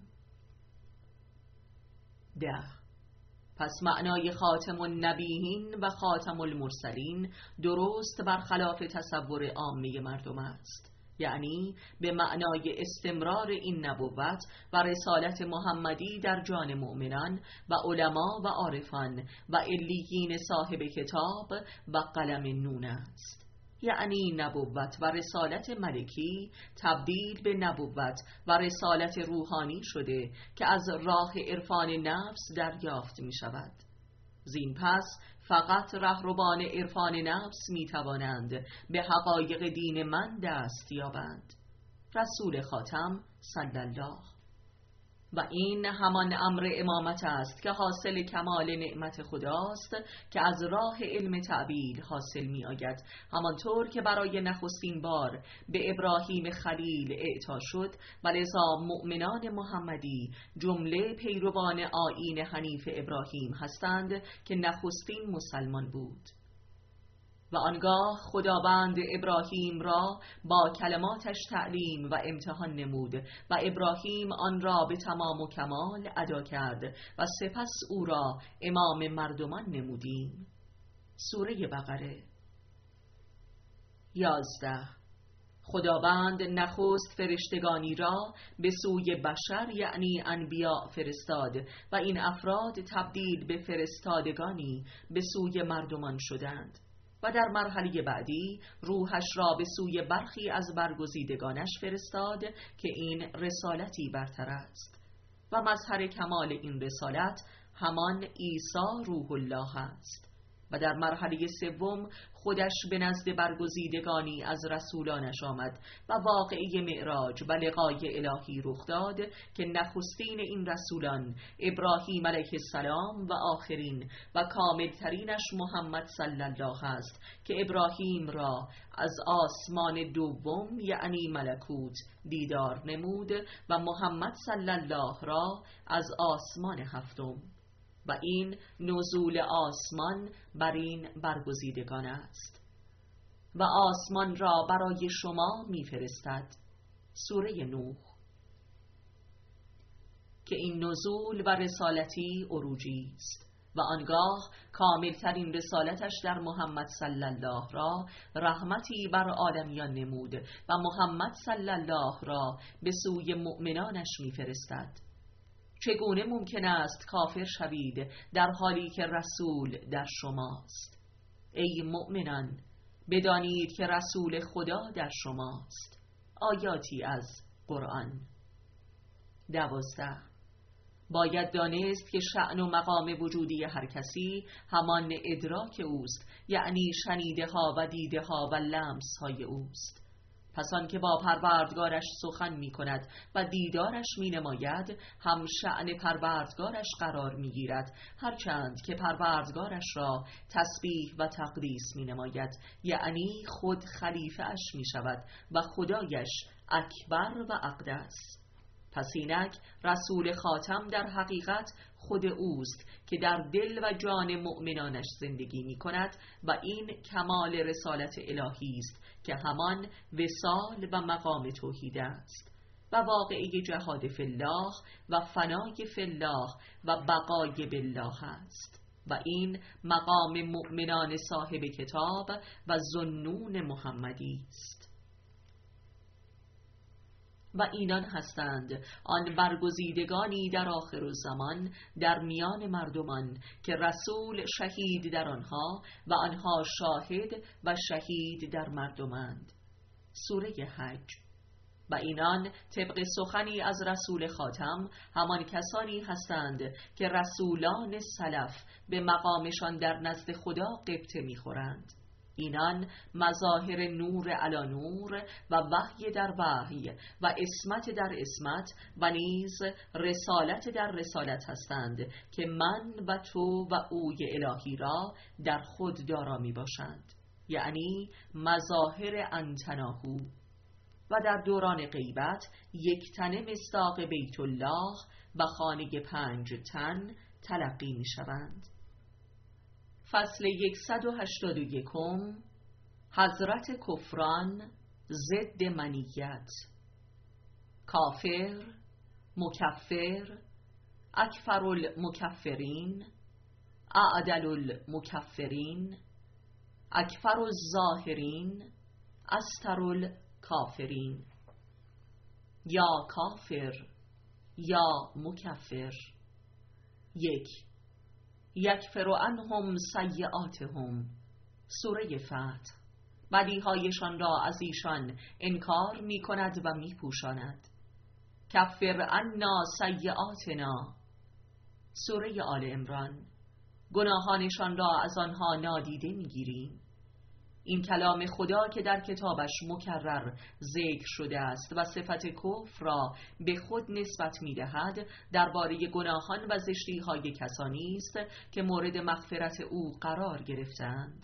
10. پس معنای خاتم النبیین و خاتم المرسلین درست برخلاف تصور عامه مردم است، یعنی به معنای استمرار این نبوت و رسالت محمدی در جان مؤمنان و علما و عارفان و علیین صاحب کتاب و قلم نون است، یعنی نبوت و رسالت ملکی تبدیل به نبوت و رسالت روحانی شده که از راه عرفان نفس دریافت می شود. زین پس فقط رهروان عرفان نفس می توانند به حقایق دین من دست یابند. رسول خاتم صلی الله. و این همان امر امامت است که حاصل کمال نعمت خداست که از راه علم تعبیل حاصل می آید، همانطور که برای نخستین بار به ابراهیم خلیل اعطا شد و لذا مؤمنان محمدی جمله پیروان آیین حنیف ابراهیم هستند که نخستین مسلمان بود. و آنگاه خداوند ابراهیم را با کلماتش تعلیم و امتحان نمود و ابراهیم آن را به تمام و کمال ادا کرد و سپس او را امام مردمان نمودیم. سوره بقره. 11. خداوند نخست فرشتگانی را به سوی بشر یعنی انبیا فرستاد و این افراد تبدیل به فرستادگانی به سوی مردمان شدند و در مرحله بعدی روحش را به سوی برخی از برگزیدگانش فرستاد که این رسالتی برتر است و مظهر کمال این رسالت همان عیسی روح الله است و در مرحله سوم خودش به نزد برگزیدگانی از رسولانش آمد و واقعه معراج و لقای الهی رخ داد که نخستین این رسولان ابراهیم علیه السلام و آخرین و کاملترینش محمد صلی الله است که ابراهیم را از آسمان دوم یعنی ملکوت دیدار نمود و محمد صلی الله را از آسمان هفتم، و این نزول آسمان بر این برگزیدگان است و آسمان را برای شما می‌فرستد. سوره نوح. که این نزول و رسالتی عروجی است و آنگاه کاملترین رسالتش در محمد صلی الله را رحمتی بر عالمیان نمود و محمد صلی الله را به سوی مؤمنانش می‌فرستد. چگونه ممکن است کافر شوید در حالی که رسول در شماست؟ ای مؤمنان بدانید که رسول خدا در شماست. آیاتی از قرآن. 12. باید دانست که شأن و مقام وجودی هر کسی همان ادراک اوست، یعنی شنیده ها و دیده ها و لمس های اوست. پس آن که با پروردگارش سخن می کند و دیدارش می نماید هم شأن پروردگارش قرار می گیرد، هرچند که پروردگارش را تسبیح و تقدیس می نماید، یعنی خود خلیفه اش می شود و خدایش اکبر و اقدس. پس اینک رسول خاتم در حقیقت خود اوست که در دل و جان مؤمنانش زندگی می کند و این کمال رسالت الهی است که همان وصال و مقام توحید است و واقعی جهاد فی الله و فنای فی الله و بقای بالله است و این مقام مؤمنان صاحب کتاب و ذوالنون محمدی است. و اینان هستند آن برگزیدگانی در آخر الزمان در میان مردمان که رسول شهید در آنها و آنها شاهد و شهید در مردمند. سوره حج. و اینان طبق سخنی از رسول خاتم همان کسانی هستند که رسولان سلف به مقامشان در نزد خدا غبطه می‌خورند. اینان مظاهر نور علی نور و وحی در وحی و عصمت در عصمت و نیز رسالت در رسالت هستند که من و تو و اوی الهی را در خود دارا می باشند، یعنی مظاهر انتناهو. و در دوران غیبت یک تنه مصداق بیت الله و خانه 5 تن تلقی می شوند. فصل 181. حضرت کفران ضد منیت. کافر، مکفر، اکفر المکفرین، اعدل المکفرین، اکفر الظاهرین، استر الکافرین. یا کافر یا مکفر. 1. یکفر عنهم سیئاتهم. سوره فتح. بدیهایشان را از ایشان انکار می کند و می پوشاند. کفر عنا سیئاتنا. سوره آل عمران. گناهانشان را از آنها نادیده می گیریم. این کلام خدا که در کتابش مکرر ذکر شده است و صفت کفر را به خود نسبت می دهد درباره گناهان و زشتی های کسانی است که مورد مغفرت او قرار گرفتند.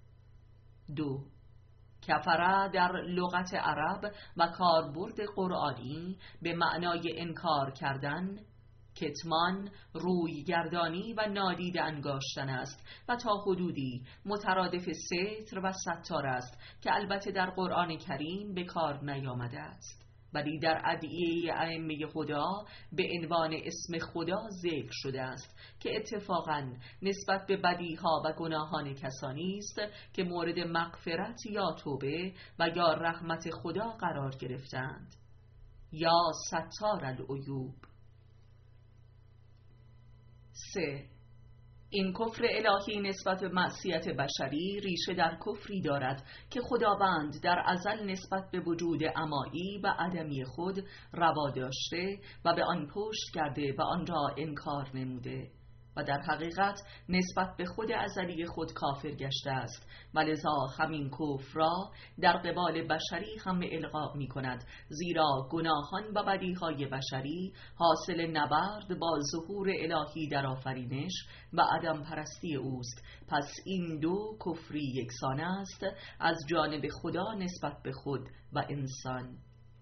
2. کفره در لغت عرب و کاربرد قرآنی به معنای انکار کردن، کتمان، روی گردانی و نادیده انگاشتن است و تا حدودی مترادف ستر و ستار است که البته در قرآن کریم به کار نیامده است، ولی در ادعیه ائمه خدا به عنوان اسم خدا ذکر شده است که اتفاقاً نسبت به بدیها و گناهان کسانی است که مورد مغفرت یا توبه و یا رحمت خدا قرار گرفتند. یا ستار العیوب. 3. این کفر الهی نسبت به معصیت بشری ریشه در کفری دارد که خداوند در ازل نسبت به وجود عمایی و عدمی خود روا داشته و به آن پشت کرده و آن را انکار نموده و در حقیقت نسبت به خود ازلی خود کافر گشته است و لذا همین کفر را در قبال بشری هم القا می کند، زیرا گناهان و بدیهای بشری حاصل نبرد با ظهور الهی در آفرینش و عدم پرستی اوست. پس این دو کفری یکسان است از جانب خدا نسبت به خود و انسان.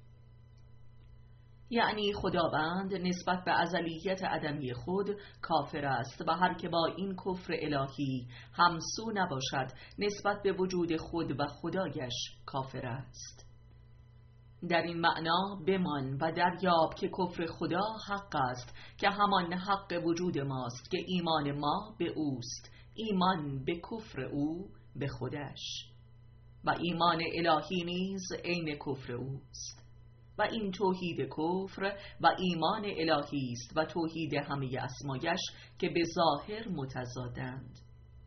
یعنی خداوند نسبت به ازلیت عدمی خود کافر است و هر که با این کفر الهی همسو نباشد نسبت به وجود خود و خدایش کافر است. در این معنا بمان و دریاب که کفر خدا حق است که همان حق وجود ماست که ایمان ما به اوست، ایمان به کفر او به خودش، و ایمان الهی نیز عین کفر اوست. و این توحید کفر و ایمان الهی است و توحید همه اسمایش که به ظاهر متضادند.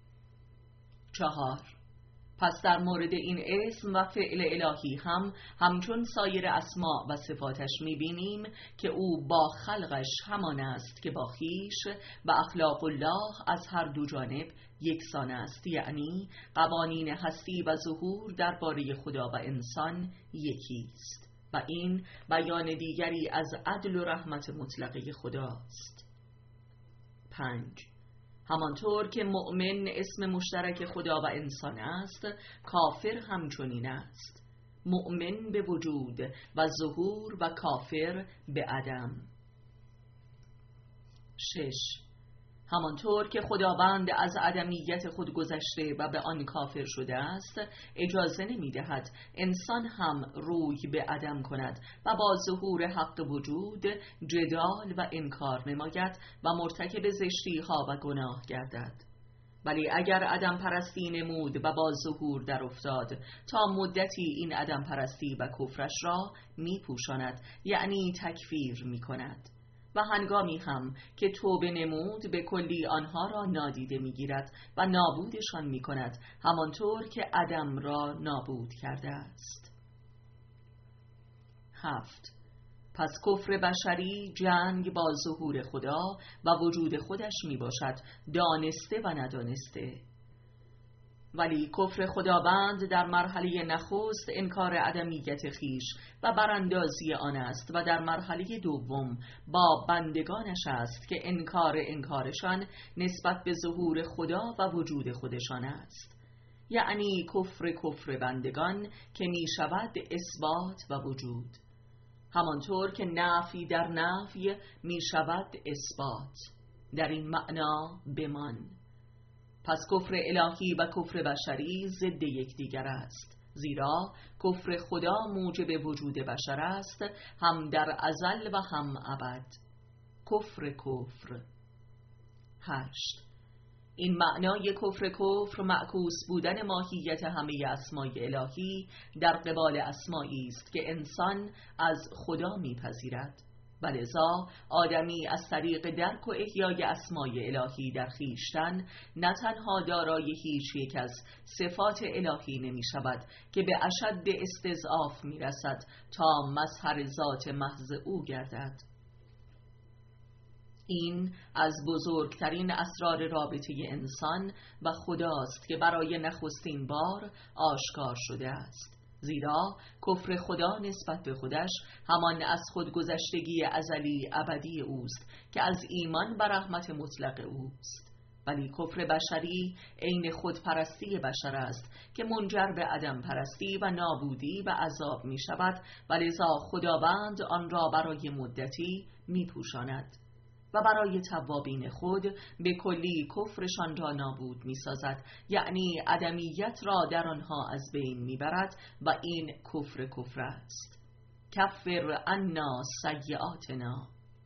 4. پس در مورد این اسم و فعل الهی هم همچون سایر اسما و صفاتش می‌بینیم که او با خلقش همان است که با خیش و اخلاق الله از هر دو جانب یکسان است، یعنی قوانین هستی و ظهور درباره خدا و انسان یکی است و این بیان دیگری از عدل و رحمت مطلقه خداست. 5. همانطور که مؤمن اسم مشترک خدا و انسان است، کافر همچنین است. مؤمن به وجود و ظهور و کافر به عدم. 6. همانطور که خداوند از عدمیت خود گذشته و به آن کافر شده است، اجازه نمی دهد انسان هم روی به عدم کند و با ظهور حق وجود جدال و انکار نماید و مرتکب زشتی ها و گناه گردد. ولی اگر عدم پرستی نمود و با ظهور در افتاد، تا مدتی این عدم پرستی و کفرش را می پوشاند، یعنی تکفیر می کند. و هنگامی هم که توبه نمود به کلی آنها را نادیده میگیرد و نابودشان میکند، همانطور که عدم را نابود کرده است. 7. پس کفر بشری جنگ با ظهور خدا و وجود خودش می باشد، دانسته و ندانسته. ولی کفر خداوند در مرحله نخست انکار عدمیت خیش و براندازی آن است و در مرحله دوم با بندگانش است که انکارشان نسبت به ظهور خدا و وجود خودشان است. یعنی کفر بندگان که می شود اثبات و وجود، همانطور که نفی در نفی می شود اثبات. در این معنا بمان. پس کفر الهی و کفر بشری ضد یکدیگر است، زیرا کفر خدا موجب وجود بشر است، هم در ازل و هم ابد. کفر 8. این معنای کفر معکوس بودن ماهیت همه اسمای الهی در قبال اسمایی است که انسان از خدا میپذیرد. ولذا آدمی از طریق درک و احیای اسمای الهی در خویشتن نه تنها دارای هیچ یک از صفات الهی نمی شود که به اشد استضعاف می رسد تا مظهر ذات محض او گردد. این از بزرگترین اسرار رابطه انسان و خداست که برای نخستین بار آشکار شده است، زیرا کفر خدا نسبت به خودش همان از خودگذشتگی ازلی ابدی اوست که از ایمان و رحمت مطلق اوست. ولی کفر بشری عین خودپرستی بشر است که منجر به عدم پرستی و نابودی و عذاب می شود و لذا خداوند آن را برای مدتی می پوشاند و برای توابین خود به کلی کفرشان را نابود می سازد، یعنی عدمیت را در آنها از بین می برد و این کفر است. کفر عنا سیئاتنا.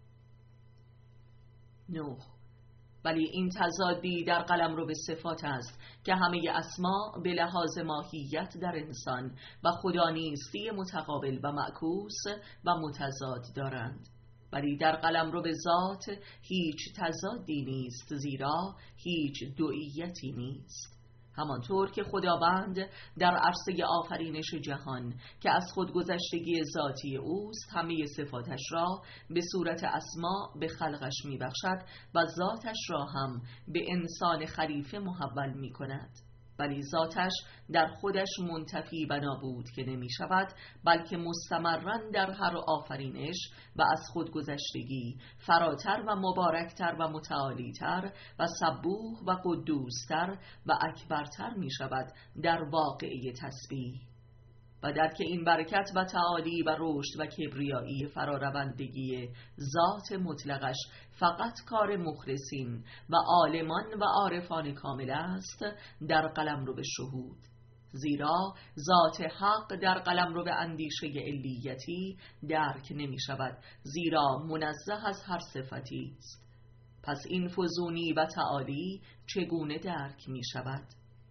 9. ولی این تضادی در قلمرو صفات است که همه اسما به لحاظ ماهیت در انسان و خدانیستی متقابل و معکوس و متضاد دارند. ولی در قلمرو ذات هیچ تضادی نیست، زیرا هیچ دوئیتی نیست. همانطور که خداوند در عرصه آفرینش جهان که از خودگذشتگی ذاتی اوست همه صفاتش را به صورت اسما به خلقش می بخشد و ذاتش را هم به انسان خلیفه محول می کند. ولی ذاتش در خودش منتفی و نابود که نمی شود، بلکه مستمرن در هر آفرینش و از خودگذشتگی فراتر و مبارکتر و متعالیتر و سبوح و قدوستر و اکبرتر می شود در واقعه تسبیح. و درک این برکت و تعالی و رشد و کبریایی فراروندگی ذات مطلقش فقط کار مخلصین و عالمان و عارفان کامل است در قلمرو شهود، زیرا ذات حق در قلمرو اندیشه علیتی درک نمی شود، زیرا منزه از هر صفتی است. پس این فزونی و تعالی چگونه درک می شود؟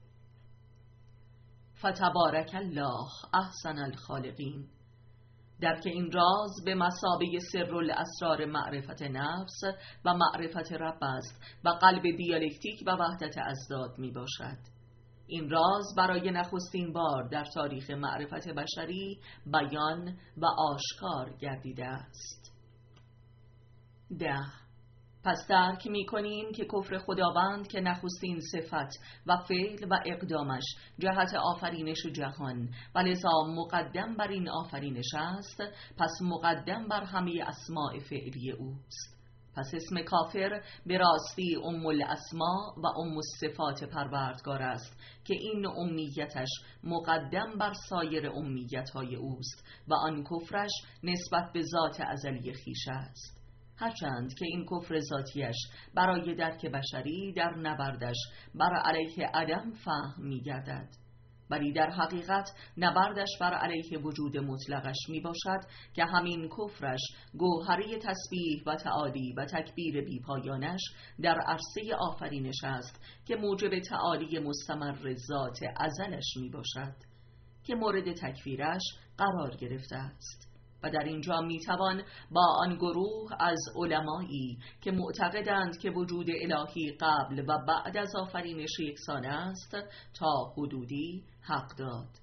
فتبارک الله احسن الخالقین. درک این راز به مثابه سر الاسرار معرفت نفس و معرفت رب است و قلب دیالکتیک و وحدت ازداد می باشد. این راز برای نخستین بار در تاریخ معرفت بشری بیان و آشکار گردیده است. 10. پس درک می کنیم که کفر خداوند که نخستین صفت و فعل و اقدامش جهت آفرینش جهان و لذا مقدم بر این آفرینش است، پس مقدم بر همه اسماء فعلی اوست. پس اسم کافر به راستی ام الاسما و ام الصفات پروردگار است که این امیتش مقدم بر سایر امیتهای اوست و آن کفرش نسبت به ذات ازلی خویش است. هرچند که این کفر ذاتیش برای درک بشری در نبردش بر علیه عدم فهم می گردد، ولی در حقیقت نبردش بر علیه وجود مطلقش می باشد که همین کفرش گوهره تسبیح و تعالی و تکبیر بی پایانش در عرصه آفرینش است که موجب تعالی مستمر ذات ازلش می باشد که مورد تکفیرش قرار گرفته است. و در اینجا میتوان با آن گروه از علمایی که معتقدند که وجود الهی قبل و بعد از آفرینش یکسان است تا حدودی حق داد،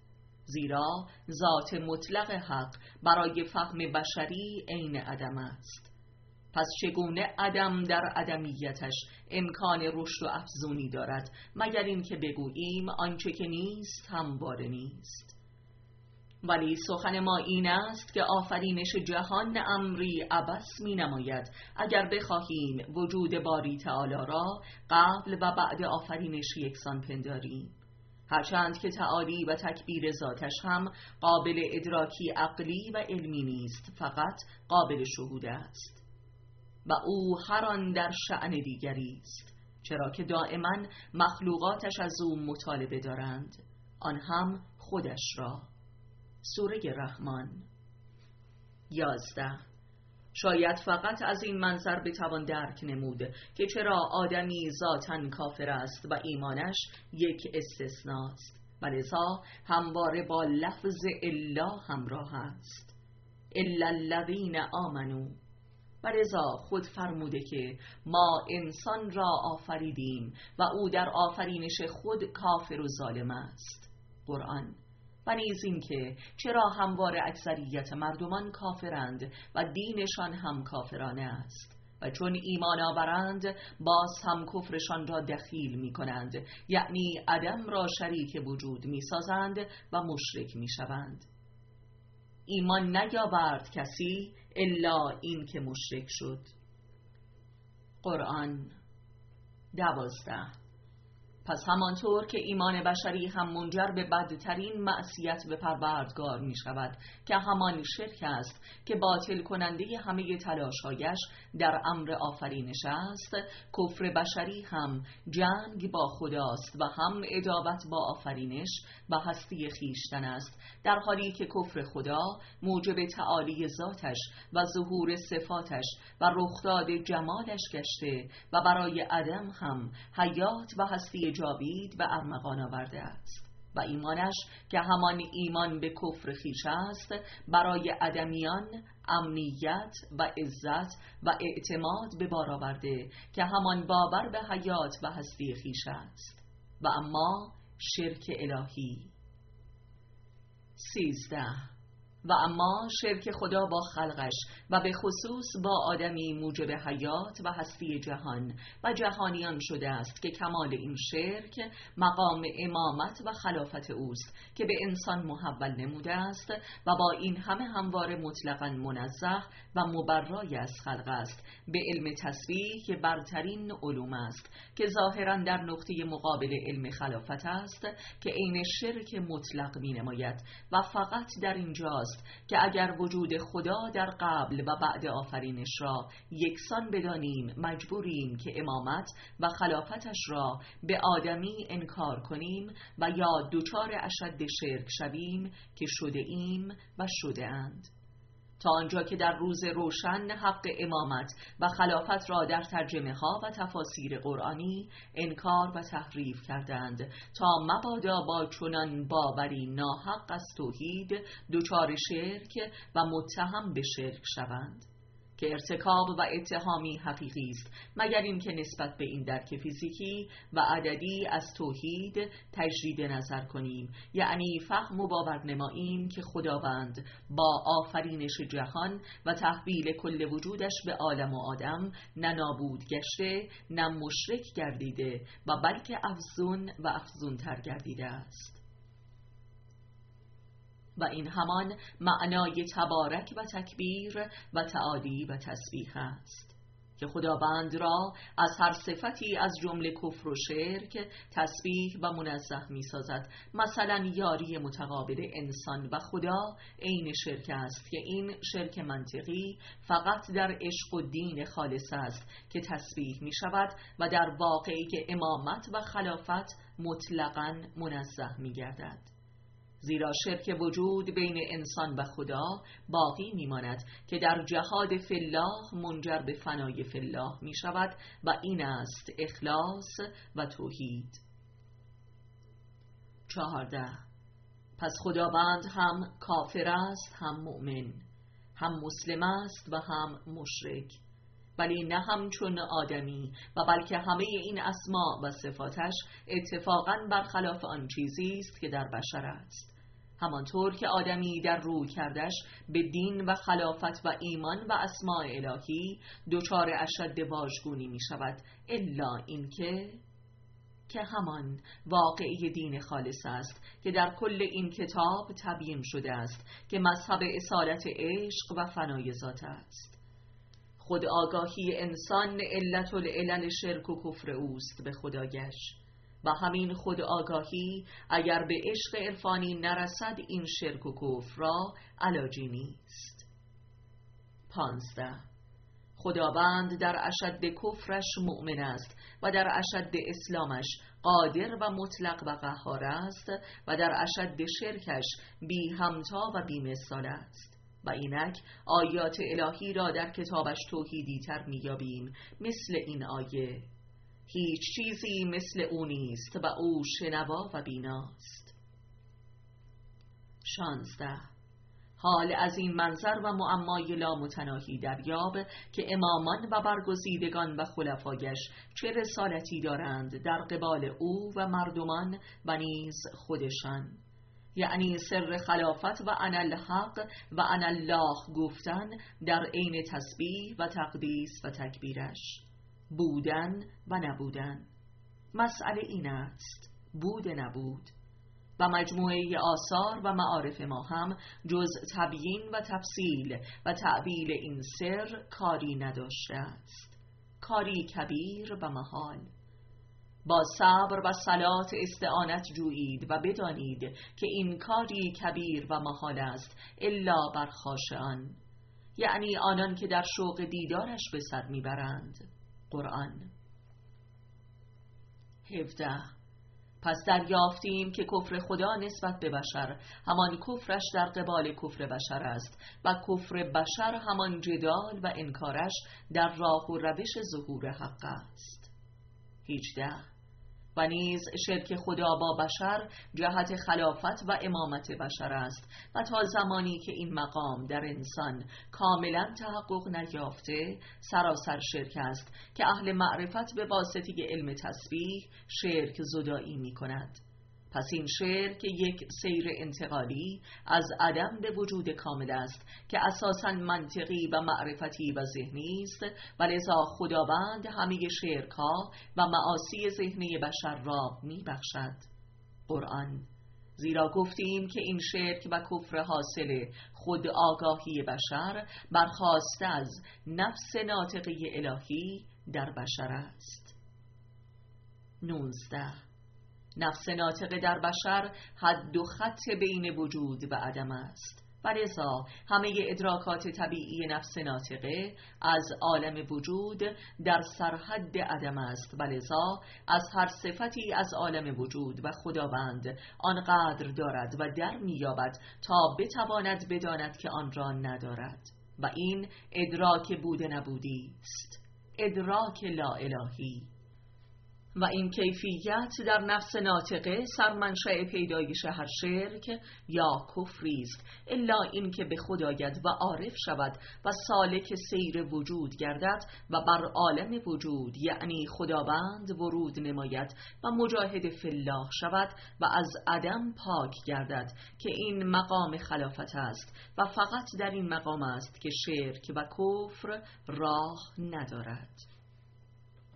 زیرا ذات مطلق حق برای فهم بشری عین عدم است. پس چگونه عدم در عدمیتش امکان رشد و افزونی دارد مگر اینکه بگوییم آنچه که نیست همواره نیست؟ ولی سخن ما این است که آفرینش جهان امری عبث می نماید اگر بخواهیم وجود باری تعالی را قبل و بعد آفرینش یکسان پنداریم، هرچند که تعالی و تکبیر ذاتش هم قابل ادراکی عقلی و علمی نیست، فقط قابل شهود است و او هر آن در شأن دیگری است، چرا که دائما مخلوقاتش از او مطالبه دارند، آن هم خودش را. سوره رحمان. 11. شاید فقط از این منظر بتوان درک نمود که چرا آدمی ذاتاً کافر است و ایمانش یک استثناست و لذا همواره با لفظ الا همراه است. الا الذین آمنوا. و لذا خود فرموده که ما انسان را آفریدیم و او در آفرینش خود کافر و ظالم است. قرآن. و نیز این که چرا همواره اکثریت مردمان کافرند و دینشان هم کافرانه است و چون ایمان آورند باز هم کفرشان را دخیل می کنند، یعنی عدم را شریک وجود می سازند و مشرک می شوند. ایمان نیاورد کسی الا این که مشرک شد. قرآن. 12. پس همانطور که ایمان بشری هم منجر به بدترین معصیت به پروردگار می شود که همان شرک است که باطل کننده همه تلاش‌هایش در امر آفرینش است، کفر بشری هم جنگ با خداست و هم عداوت با آفرینش و هستی خیشتن است، در حالی که کفر خدا موجب تعالی ذاتش و ظهور صفاتش و رخداد جمالش گشته و برای عدم هم حیات و هستی جاوید و ارمغان آورده است و ایمانش که همان ایمان به کفر خیش است برای عدمیان امنیت و عزت و اعتماد به بار آورده که همان باور به حیات و هستی خیش است. و اما شرک الهی. 13. و اما شرک خدا با خلقش و به خصوص با آدمی موجب حیات و هستی جهان و جهانیان شده است که کمال این شرک مقام امامت و خلافت اوست که به انسان محول نموده است و با این همه همواره مطلقاً منزه و مبرای از خلق است، به علم تسبیح که برترین علوم است، که ظاهراً در نقطه مقابل علم خلافت است که عین شرک مطلق می نماید و فقط در اینجاست که اگر وجود خدا در قبل و بعد آفرینش را یکسان بدانیم مجبوریم که امامت و خلافتش را به آدمی انکار کنیم و یا دچار اشد شرک شویم که شده ایم و شده اند. تا آنجا که در روز روشن حق امامت و خلافت را در ترجمه ها و تفاسیر قرآنی انکار و تحریف کردند تا مبادا با چنان باوری ناحق از توحید دچار شرک و متهم به شرک شوند که ارتکاب و اتهامی حقیقی است، مگر اینکه نسبت به این درک فیزیکی و عددی از توحید تجدید نظر کنیم، یعنی فهم و باور نماییم که خداوند با آفرینش جهان و تحویل کل وجودش به عالم و آدم نه نابود گشته نه مشرک گردیده و بلکه افزون و افزونتر گردیده است. و این همان معنای تبارک و تکبیر و تعالی و تسبیح است که خداوند را از هر صفتی از جمله کفر و شرک تسبیح و منزه می سازد. مثلا یاری متقابل انسان و خدا عین شرک است که این شرک منطقی فقط در عشق و دین خالص است که تسبیح می شود و در واقعی که امامت و خلافت مطلقاً منزه می گردد، زیرا شرک وجود بین انسان و خدا باقی میماند که در جهاد فی الله منجر به فنای فی الله می شود و این است اخلاص و توحید. 14. پس خداوند هم کافر است، هم مؤمن، هم مسلم است و هم مشرک، ولی نه همچون آدمی و بلکه همه این اسما و صفاتش اتفاقاً برخلاف آن چیزی است که در بشر است. همانطور که آدمی در روی کردش به دین و خلافت و ایمان و اسماء الهی دچار اشد واژگونی می شود، الا اینکه همان واقعی دین خالص است که در کل این کتاب تبیین شده است که مذهب اصالت عشق و فنای ذات است. خود آگاهی انسان علت العلل شرک و کفر اوست به خدایش، و همین خود آگاهی اگر به عشق عرفانی نرسد این شرک و کفر را علاجی نیست. 15. خداوند در اشد کفرش مؤمن است و در اشد اسلامش قادر و مطلق و قهار است و در اشد شرکش بی همتا و بی مثال است. و اینک آیات الهی را در کتابش توحیدی تر میابیم، مثل این آیه: هیچ چیزی مثل او نیست و او شنوا و بیناست. 16. حال از این منظر و معمای لامتناهی دریاب که امامان و برگزیدگان و خلفایش چه رسالتی دارند در قبال او و مردمان و نیز خودشان، یعنی سر خلافت و انا الحق و انا الله گفتن در عین تسبیح و تقدیس و تکبیرش، بودن و نبودن. مسئله این است، بود نبود، و مجموعه آثار و معارف ما هم جز تبیین و تفصیل و تعبیل این سر کاری نداشته است، کاری کبیر و محال. با صبر و صلات استعانت جویید و بدانید که این کاری کبیر و محال است الا بر خاشعان، یعنی آنان که در شوق دیدارش به سر میبرند. قرآن. 17. پس دریافتیم که کفر خدا نسبت به بشر همان کفرش در قبال کفر بشر است و کفر بشر همان جدال و انکارش در راه و روش ظهور حق است. 18. و نیز شرک خدا با بشر جهت خلافت و امامت بشر است و تا زمانی که این مقام در انسان کاملا تحقق نیافته سراسر شرک است که اهل معرفت به واسطه علم تسبیح شرک زدایی می کند. پس این شرک یک سیر انتقالی از عدم به وجود کامل است که اساساً منطقی و معرفتی و ذهنی است و لذا خداوند همه شرک‌ها و معاصی ذهنی بشر را می‌بخشد. قرآن. زیرا گفتیم که این شرک و کفر حاصل خود آگاهی بشر برخاسته از نفس ناطقه الهی در بشر است. 19. نفس ناطقه در بشر حد و خط بین وجود و عدم است و لذا همه ادراکات طبیعی نفس ناطقه از عالم وجود در سرحد عدم است و لذا از هر صفتی از عالم وجود و خداوند آنقدر دارد و در میابد تا بتواند بداند که آن را ندارد، و این ادراک بود نبودی است، ادراک لا الهی. و این کیفیت در نفس ناطقه سرمنشأ پیدایش هر شرک یا کفری است، الا این که به خود آید و عارف شود و سالک سیر وجود گردد و بر عالم وجود یعنی خداوند ورود نماید و مجاهد فی الله شود و از عدم پاک گردد که این مقام خلافت است و فقط در این مقام است که شرک و کفر راه ندارد.